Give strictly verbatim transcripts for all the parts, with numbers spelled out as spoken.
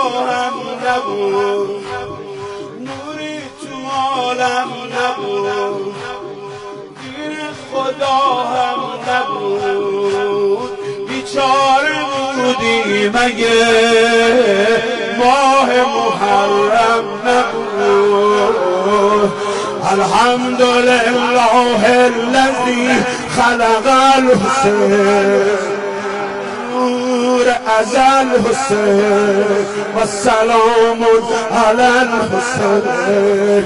نگاهم نبود، نوری تو عالم نبود، دین خدا هم نبود. بیچاره بودی مگه ماه محرم نبود. الحمدلله الذی خلق الحسین نور از الحسین و سلام علی الحسین.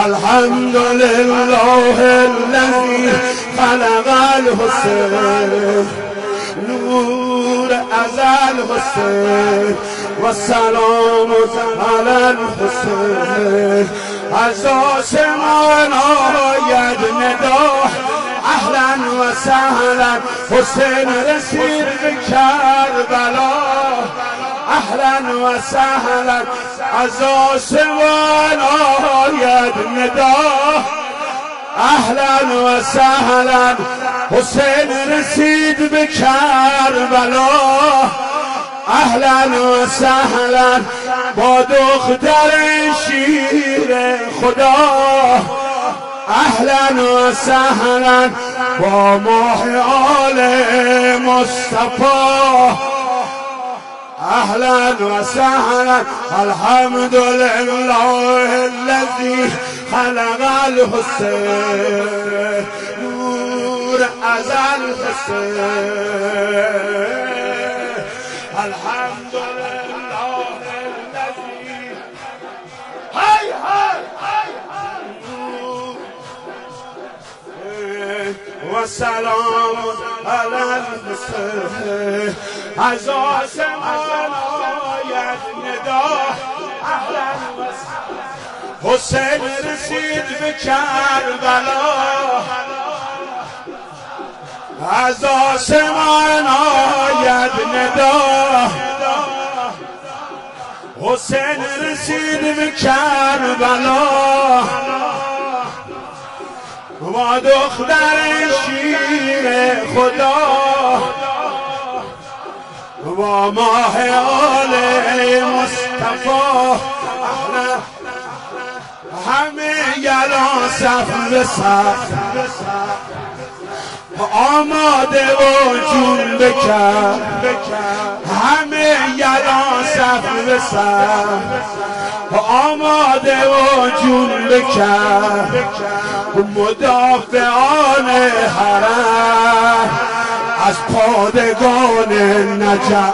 الحمدلله الذی خلق الحسین نور از الحسین و سلام علی الحسین. از آسمان آید ندا اهلا و سهلا، حسین رسید به کربلا اهلا و سهلا. از آسمان آید ندا اهلا و سهلا، حسین رسید به کربلا اهلا و سهلا. با دختر شیر خدا اهلا و سهلا، با ماه آل مصطفی اهلا و سهلا. الحمدلله الذی خلق الحسین نور از الحسین. الحمدلله الذی هی هی و سلام علی الحسین. از آسمان آید ندا اهلا و سهلا، حسین رسید به کربلا از آسمان آید ندا حسین رسید به کربلا با دختر شیر خدا با ماه آل مصطفی. همه یلان صف به صف آماده و جون بکن، همه یلان صف به صف آماده و جون بکن. مدافعان حرم از پادگان نجف،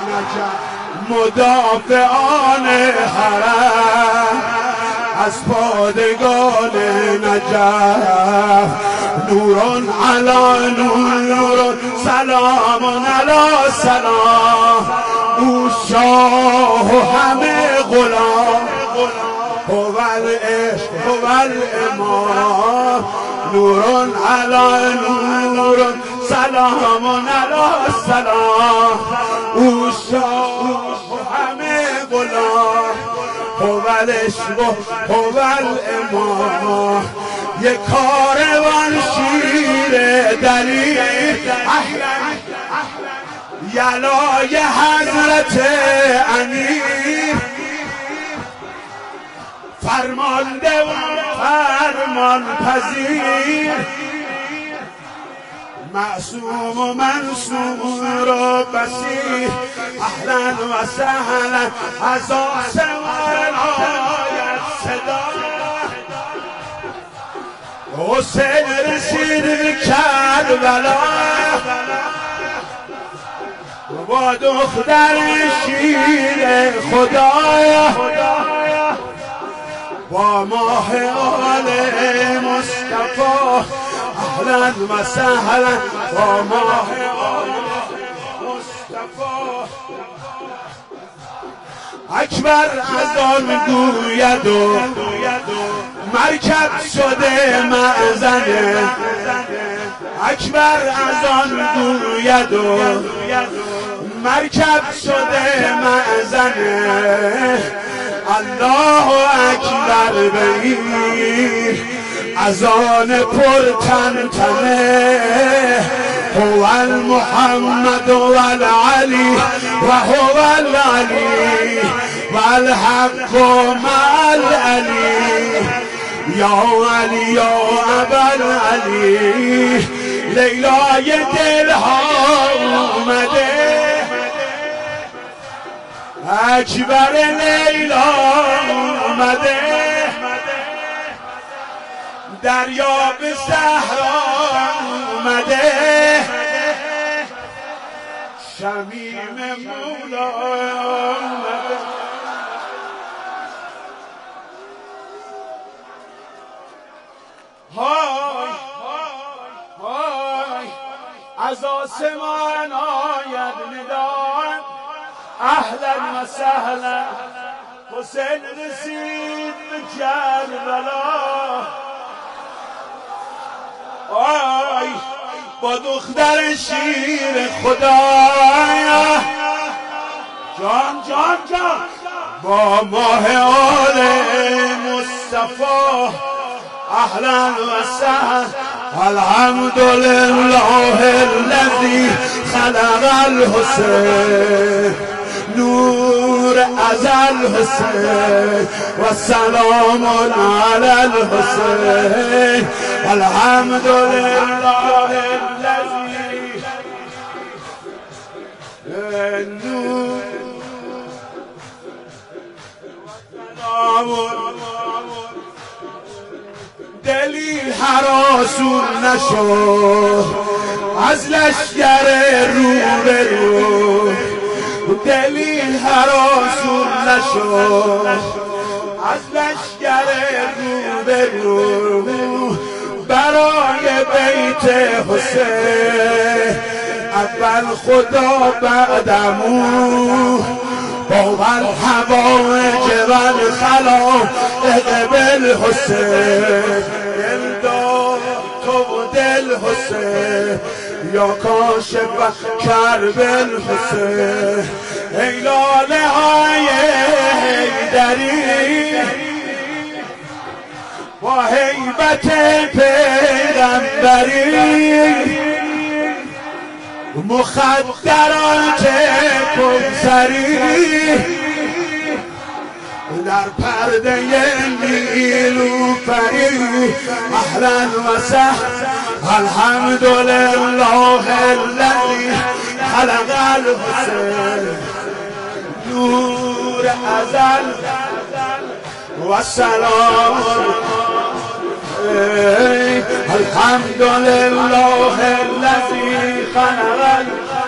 مدافعان حرم از پادگان نجف. نورون علی نور سلام علی سلام، او شاه و همه غلام هو العشق هو الامام. نورون علی نور سلام علی سلام، او شاه و همه غلام هو العشق هو الامام. یک کاروان شیر دلیر یلای حضرت امیر، فرمانده و فرمان پذیر، معصوم و منصور و بصیر. اهلا و سهلا از آسمان آید صدا حسین رسید به کربلا با دختر شیر خدا با ماه آل مصطفی. اهلا و سهلا با ماه آل مصطفی. اکبر از آن گوید و مرکب شده معزنه، اکبر از آن گوید و مرکب شده معزنه. الله اکبر بگیر از آن پر تنتنه، هو المحمد و العلی و هو العلی والحق مع العلي یا علی یا ابل علی لیلای دلها اومده اکبر لیلا اومده دریا به صحرا اومده شمیم مولا اومده های های از آسمان آید ندان اهلا و سهلا حسین رسید به کربلا آی با دختر شیر خدایا جان جان جان با ماه آل مصطفی اهلا و سهلا الحمدلله الذی خلق الحسین نور از الحسین و سلام علی الحسین الحمدلله الذی نور دلی هراسون نشد از لشگر رو به رو دلی هراسون نشد از لشگر رو به رو برای بیت حسین اول خدا بعدمو باور حوائج والخلائق بالحسین دل داد تو دل حسین یا کاشف کرب الحسین ای لاله های حیدری با هیبت پیغمبری مخدرات کوثری در پرده نیلوفری اهلا و سهلا الحمدلله الذی خلق الحسین نور ازل و سلام الحمدلله الذی خلق